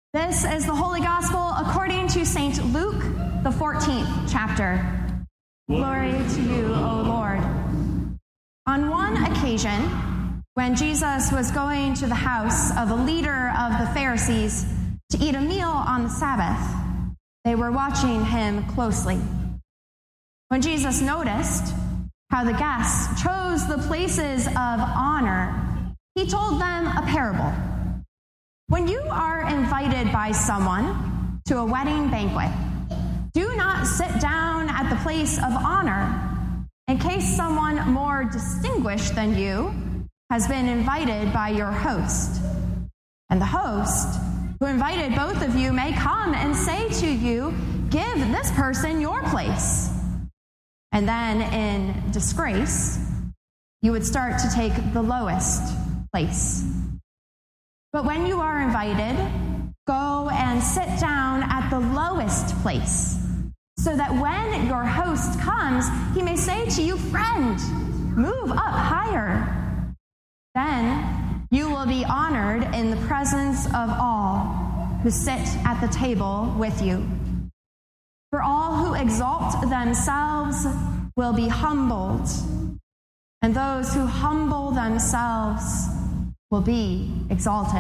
This is the Holy Gospel according to St. Luke, the 14th chapter. Glory to you, O Lord. On one occasion, when Jesus was going to the house of a leader of the Pharisees to eat a meal on the Sabbath, they were watching him closely. When Jesus noticed how the guests chose the places of honor, he told them a parable. When you are invited by someone to a wedding banquet, do not sit down at the place of honor in case someone more distinguished than you has been invited by your host. And the host, who invited both of you, may come and say to you, "Give this person your place." And then, in disgrace, you would start to take the lowest place. But when you are invited, go and sit down at the lowest place, so that when your host comes, he may say to you, "Friend, move up higher." Then you will be honored in the presence of all who sit at the table with you. For all who exalt themselves will be humbled, and those who humble themselves will be exalted.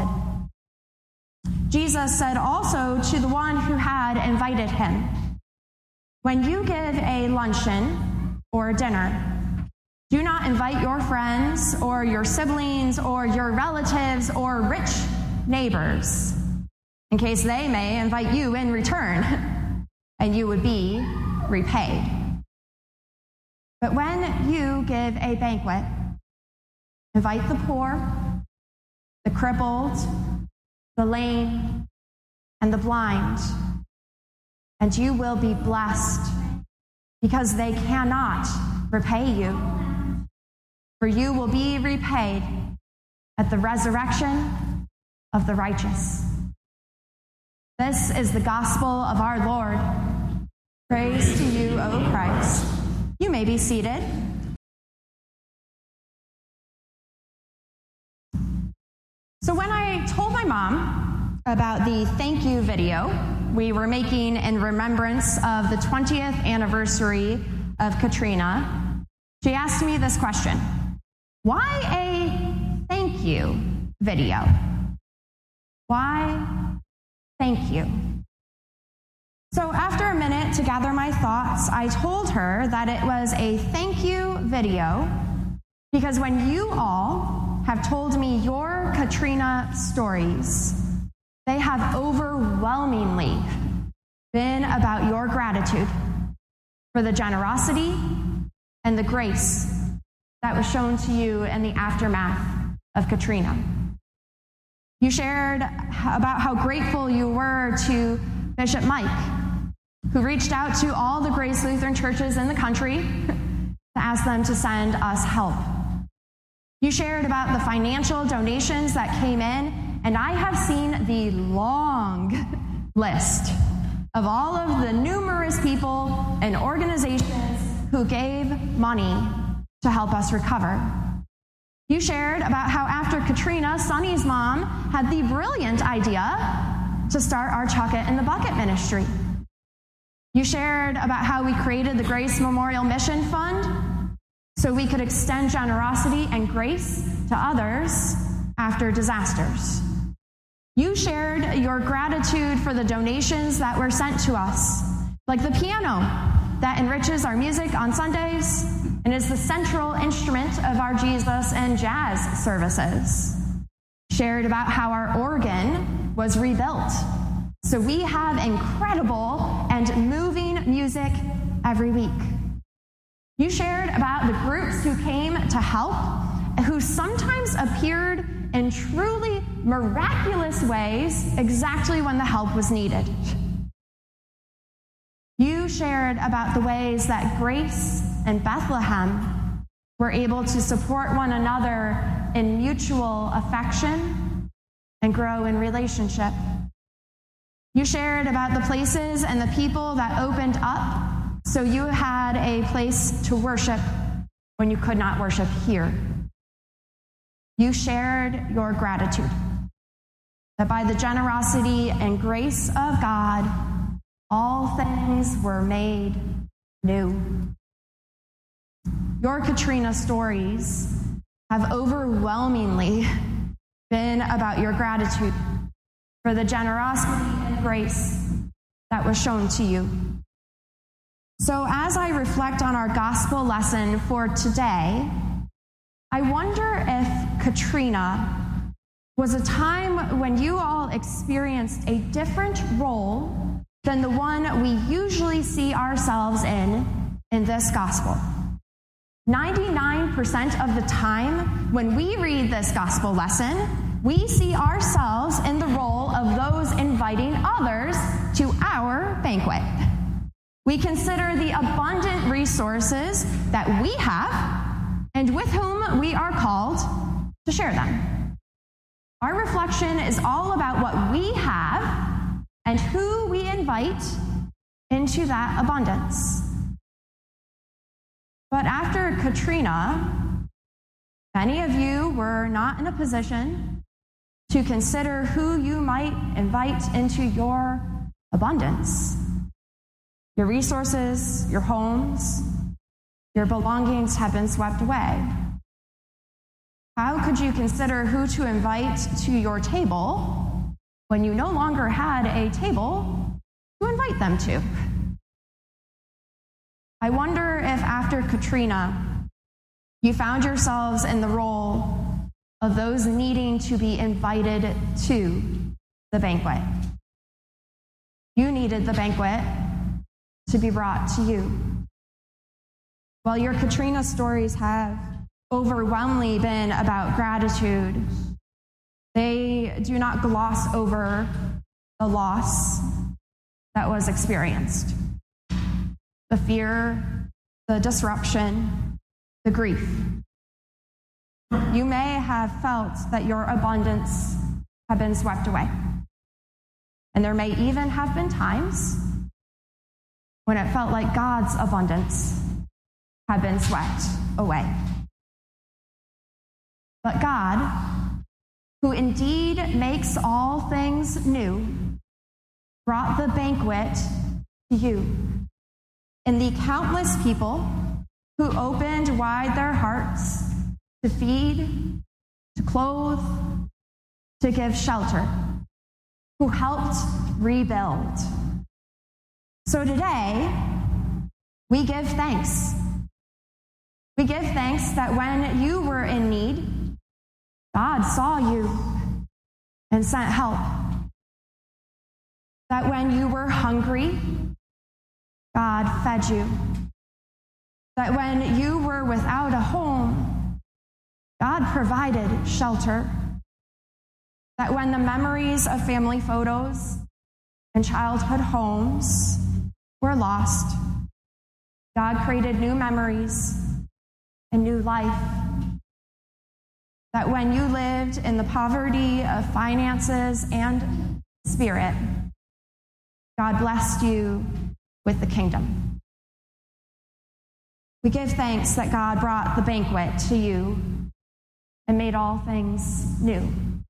Jesus said also to the one who had invited him, "When you give a luncheon or a dinner, do not invite your friends or your siblings or your relatives or rich neighbors, in case they may invite you in return, and you would be repaid. But when you give a banquet, invite the poor, the crippled, the lame, and the blind, and you will be blessed, because they cannot repay you. For you will be repaid at the resurrection of the righteous." This is the gospel of our Lord. Praise to you, O Christ. You may be seated. So when I told my mom about the thank you video we were making in remembrance of the 20th anniversary of Katrina, she asked me this question: why a thank you video? Why thank you? So after a minute to gather my thoughts, I told her that it was a thank you video because when you all have told me your Katrina stories, they have overwhelmingly been about your gratitude for the generosity and the grace that was shown to you in the aftermath of Katrina. You shared about how grateful you were to Bishop Mike, who reached out to all the Grace Lutheran churches in the country to ask them to send us help. You shared about the financial donations that came in, and I have seen the long list of all of the numerous people and organizations who gave money to help us recover. You shared about how after Katrina, Sonny's mom had the brilliant idea to start our Chuck It in the Bucket ministry. You shared about how we created the Grace Memorial Mission Fund so we could extend generosity and grace to others after disasters. You shared your gratitude for the donations that were sent to us, like the piano that enriches our music on Sundays and is the central instrument of our Jesus and jazz services. Shared about how our organ was rebuilt, so we have incredible and moving music every week. You shared about the groups who came to help, who sometimes appeared in truly miraculous ways exactly when the help was needed. You shared about the ways that Grace and Bethlehem were able to support one another in mutual affection and grow in relationship. You shared about the places and the people that opened up so you had a place to worship when you could not worship here. You shared your gratitude. that by the generosity and grace of God, all things were made new. Your Katrina stories have overwhelmingly been about your gratitude for the generosity and grace that was shown to you. So as I reflect on our gospel lesson for today, I wonder if Katrina was a time when you all experienced a different role than the one we usually see ourselves in this gospel. 99% of the time when we read this gospel lesson, we see ourselves in the role of those inviting others to our banquet. We consider the abundant resources that we have and with whom we are called to share them. Our reflection is all about what we have and who we invite into that abundance. But after Katrina, many of you were not in a position to consider who you might invite into your abundance. Your resources, your homes, your belongings have been swept away. How could you consider who to invite to your table when you no longer had a table to invite them to? I wonder if after Katrina, you found yourselves in the role of those needing to be invited to the banquet. You needed the banquet to be brought to you. While your Katrina stories have overwhelmingly been about gratitude, they do not gloss over the loss that was experienced. The fear, the disruption, the grief. You may have felt that your abundance had been swept away. And there may even have been times when it felt like God's abundance had been swept away. But God, who indeed makes all things new, brought the banquet to you. And the countless people who opened wide their hearts to feed, to clothe, to give shelter, who helped rebuild. So today, we give thanks. We give thanks that when you were in need, God saw you and sent help. That when you were hungry, God fed you. That when you were without a home, God provided shelter. That when the memories of family photos and childhood homes were lost, God created new memories and new life. That when you lived in the poverty of finances and spirit, God blessed you with the kingdom. We give thanks that God brought the banquet to you and made all things new.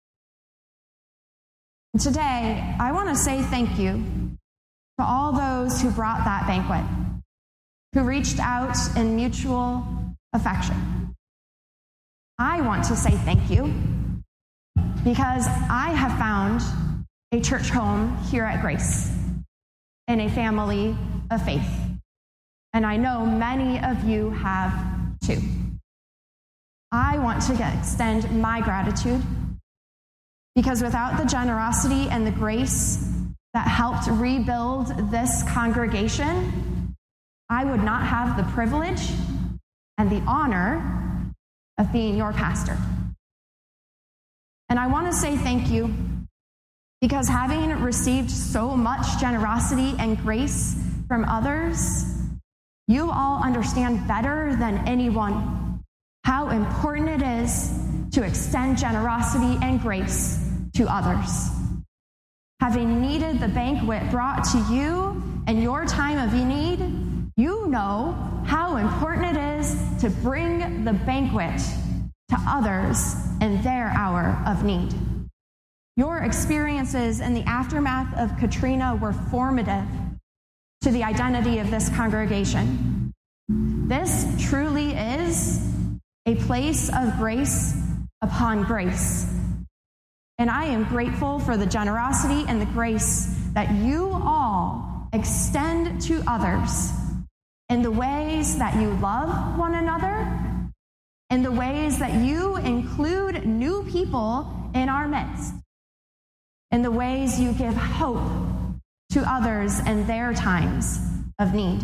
And today, I want to say thank you to all those who brought that banquet, who reached out in mutual affection. I want to say thank you because I have found a church home here at Grace in a family of faith. And I know many of you have too. I want to extend my gratitude because without the generosity and the grace that helped rebuild this congregation, I would not have the privilege and the honor of being your pastor. And I want to say thank you because having received so much generosity and grace from others, you all understand better than anyone how important it is to extend generosity and grace to others. Having needed the banquet brought to you in your time of need, you know how important it is to bring the banquet to others in their hour of need. Your experiences in the aftermath of Katrina were formative to the identity of this congregation. This truly is a place of grace upon grace. And I am grateful for the generosity and the grace that you all extend to others in the ways that you love one another, in the ways that you include new people in our midst, in the ways you give hope to others in their times of need.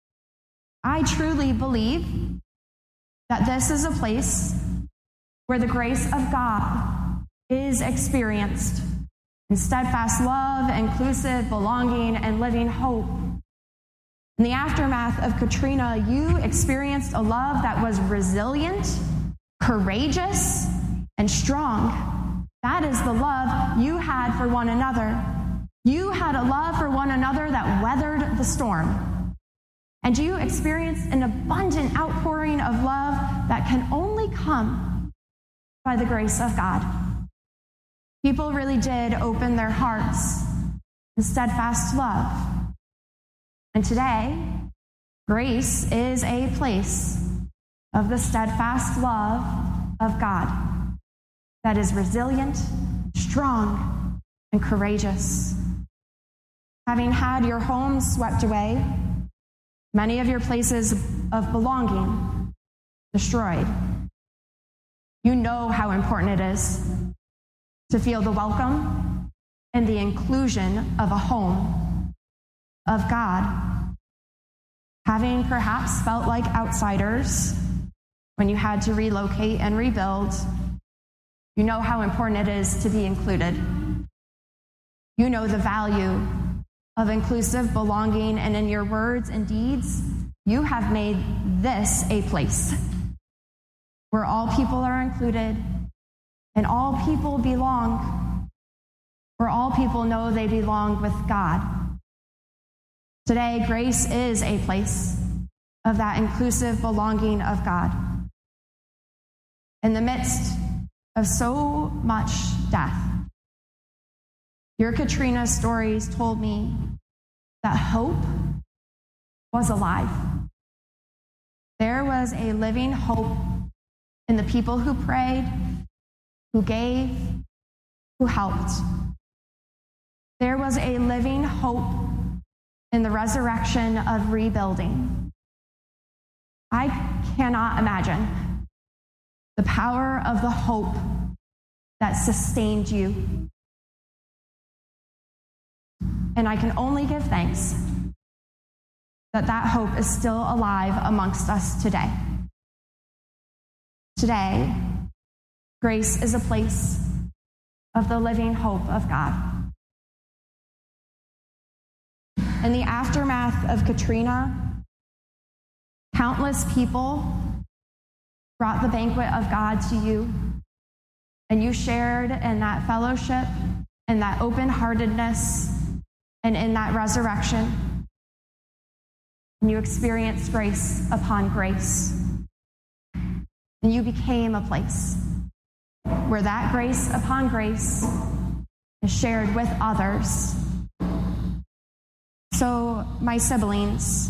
I truly believe that this is a place where the grace of God is experienced in steadfast love, inclusive belonging, and living hope. In the aftermath of Katrina, you experienced a love that was resilient, courageous, and strong. That is the love you had for one another. You had a love for one another that weathered the storm. And you experienced an abundant outpouring of love that can only come by the grace of God. People really did open their hearts in steadfast love. And today, Grace is a place of the steadfast love of God that is resilient, strong, and courageous. Having had your homes swept away, many of your places of belonging destroyed, you know how important it is to feel the welcome and the inclusion of a home of God. Having perhaps felt like outsiders when you had to relocate and rebuild, you know how important it is to be included. You know the value of inclusive belonging, and in your words and deeds, you have made this a place where all people are included and all people belong, where all people know they belong with God. Today, Grace is a place of that inclusive belonging of God. In the midst of so much death, your Katrina stories told me that hope was alive. There was a living hope in the people who prayed, who gave, who helped. There was a living hope in the resurrection of rebuilding. I cannot imagine the power of the hope that sustained you. And I can only give thanks that that hope is still alive amongst us today. Today, Grace is a place of the living hope of God. In the aftermath of Katrina, countless people brought the banquet of God to you, and you shared in that fellowship, in that open-heartedness, and in that resurrection. And you experienced grace upon grace. And you became a place where that grace upon grace is shared with others. So, my siblings,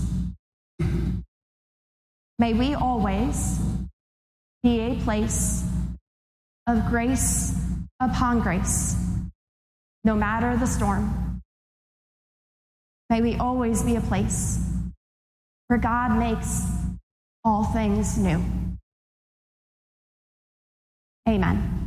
may we always be a place of grace upon grace, no matter the storm. May we always be a place where God makes all things new. Amen.